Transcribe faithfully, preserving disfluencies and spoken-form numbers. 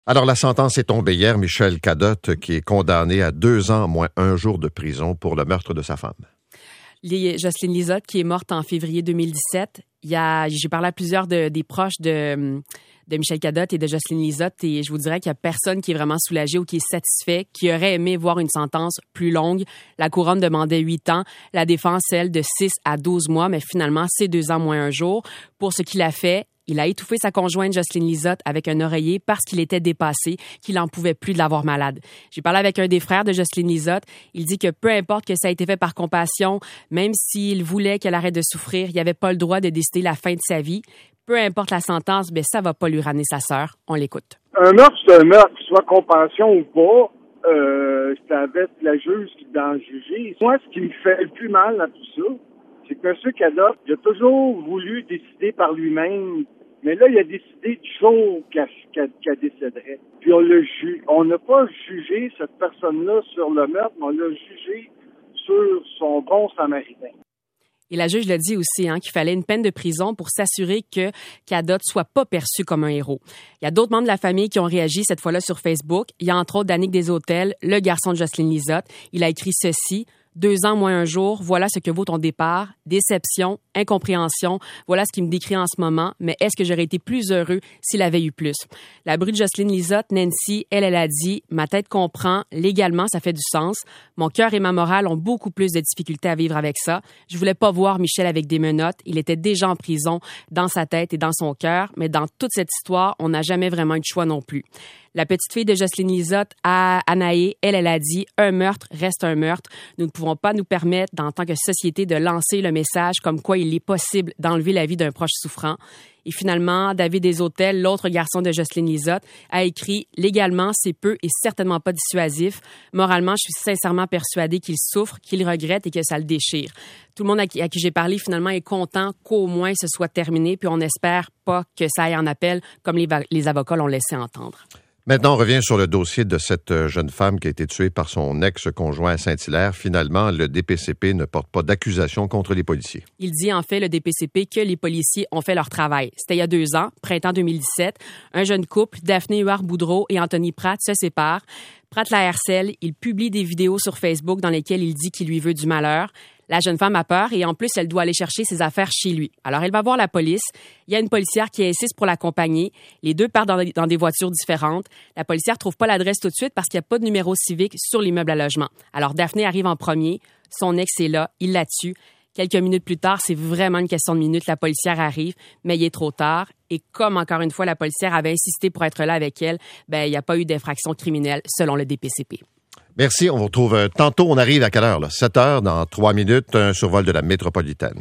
Alors, la sentence est tombée hier. Michel Cadotte, qui est condamné à deux ans moins un jour de prison pour le meurtre de sa femme. Jocelyne Lizotte, qui est morte en février deux mille dix-sept. Il y a, j'ai parlé à plusieurs de, des proches de, de Michel Cadotte et de Jocelyne Lizotte, et je vous dirais qu'il n'y a personne qui est vraiment soulagé ou qui est satisfait, qui aurait aimé voir une sentence plus longue. La couronne demandait huit ans, la défense, elle, de six à douze mois, mais finalement, c'est deux ans moins un jour. Pour ce qu'il a fait, il a étouffé sa conjointe Jocelyne Lizotte avec un oreiller parce qu'il était dépassé, qu'il n'en pouvait plus de l'avoir malade. J'ai parlé avec un des frères de Jocelyne Lizotte. Il dit que peu importe que ça a été fait par compassion, même s'il voulait qu'elle arrête de souffrir, il n'avait pas le droit de décider la fin de sa vie. Peu importe la sentence, ben ça va pas lui ramener sa sœur. On l'écoute. Un meurtre, c'est un meurtre, soit compassion ou pas. Euh, c'est avec la juge qui doit en juger. Moi, ce qui me fait le plus mal dans tout ça, c'est que M. Cadotte, il a toujours voulu décider par lui-même, mais là, il a décidé du jour qu'elle qu'elle décéderait. Puis on l'a ju- on n'a pas jugé cette personne-là sur le meurtre, mais on l'a jugé sur son bon samaritain. Et la juge l'a dit aussi, hein, qu'il fallait une peine de prison pour s'assurer que Cadotte soit pas perçu comme un héros. Il y a d'autres membres de la famille qui ont réagi cette fois-là sur Facebook. Il y a entre autres Danick Deshôtels, le garçon de Jocelyne Lizotte. Il a écrit ceci. Deux ans moins un jour, voilà ce que vaut ton départ. Déception, incompréhension, voilà ce qui me décrit en ce moment. Mais est-ce que j'aurais été plus heureux s'il avait eu plus? La bru de Jocelyne Lizotte, Nancy, elle, elle a dit « Ma tête comprend, légalement, ça fait du sens. Mon cœur et ma morale ont beaucoup plus de difficultés à vivre avec ça. Je voulais pas voir Michel avec des menottes. Il était déjà en prison dans sa tête et dans son cœur. Mais dans toute cette histoire, on n'a jamais vraiment eu de choix non plus. » La petite fille de Jocelyne Lizotte, Anaé, elle, elle a dit « Un meurtre reste un meurtre. Nous ne pouvons pas nous permettre, en tant que société, de lancer le message comme quoi il est possible d'enlever la vie d'un proche souffrant. » Et finalement, David Deshôtels, l'autre garçon de Jocelyne Lizotte, a écrit « Légalement, c'est peu et certainement pas dissuasif. Moralement, je suis sincèrement persuadée qu'il souffre, qu'il regrette et que ça le déchire. » Tout le monde à qui, à qui j'ai parlé, finalement, est content qu'au moins ce soit terminé, puis on n'espère pas que ça aille en appel, comme les, les avocats l'ont laissé entendre. Maintenant, on revient sur le dossier de cette jeune femme qui a été tuée par son ex-conjoint à Saint-Hilaire. Finalement, le D P C P ne porte pas d'accusation contre les policiers. Il dit en fait, le D P C P, que les policiers ont fait leur travail. C'était il y a deux ans, printemps deux mille dix-sept. Un jeune couple, Daphné Huard-Boudreau et Anthony Pratt, se séparent. Pratt la harcèle, il publie des vidéos sur Facebook dans lesquelles il dit qu'il lui veut du malheur. La jeune femme a peur et en plus, elle doit aller chercher ses affaires chez lui. Alors, elle va voir la police. Il y a une policière qui insiste pour l'accompagner. Les deux partent dans, dans des voitures différentes. La policière trouve pas l'adresse tout de suite parce qu'il n'y a pas de numéro civique sur l'immeuble à logement. Alors, Daphné arrive en premier. Son ex est là. Il la tue. Quelques minutes plus tard, c'est vraiment une question de minutes, la policière arrive, mais il est trop tard. Et comme, encore une fois, la policière avait insisté pour être là avec elle, ben, il n'y a pas eu d'infraction criminelle selon le D P C P. Merci. On vous retrouve tantôt. On arrive à quelle heure, là? sept heures, dans trois minutes, un survol de la métropolitaine.